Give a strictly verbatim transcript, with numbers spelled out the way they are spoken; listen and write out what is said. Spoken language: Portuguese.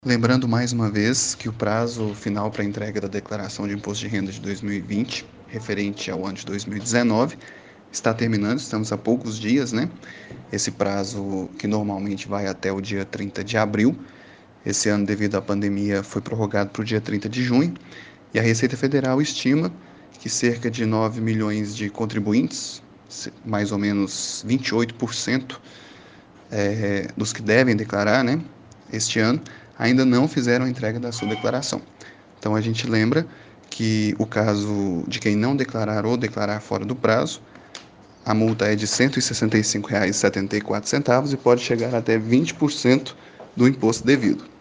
Lembrando mais uma vez que o prazo final para a entrega da declaração de imposto de renda de dois mil e vinte, referente ao ano de dois mil e dezenove, está terminando, estamos a poucos dias, né? Esse prazo que normalmente vai até o dia trinta de abril, esse ano, devido à pandemia, foi prorrogado para o dia trinta de junho, e a Receita Federal estima que cerca de nove milhões de contribuintes, mais ou menos vinte e oito por cento é, dos que devem declarar, né, este ano, ainda não fizeram a entrega da sua declaração. Então, a gente lembra que o caso de quem não declarar ou declarar fora do prazo, a multa é de cento e sessenta e cinco reais e setenta e quatro centavos e pode chegar até vinte por cento do imposto devido.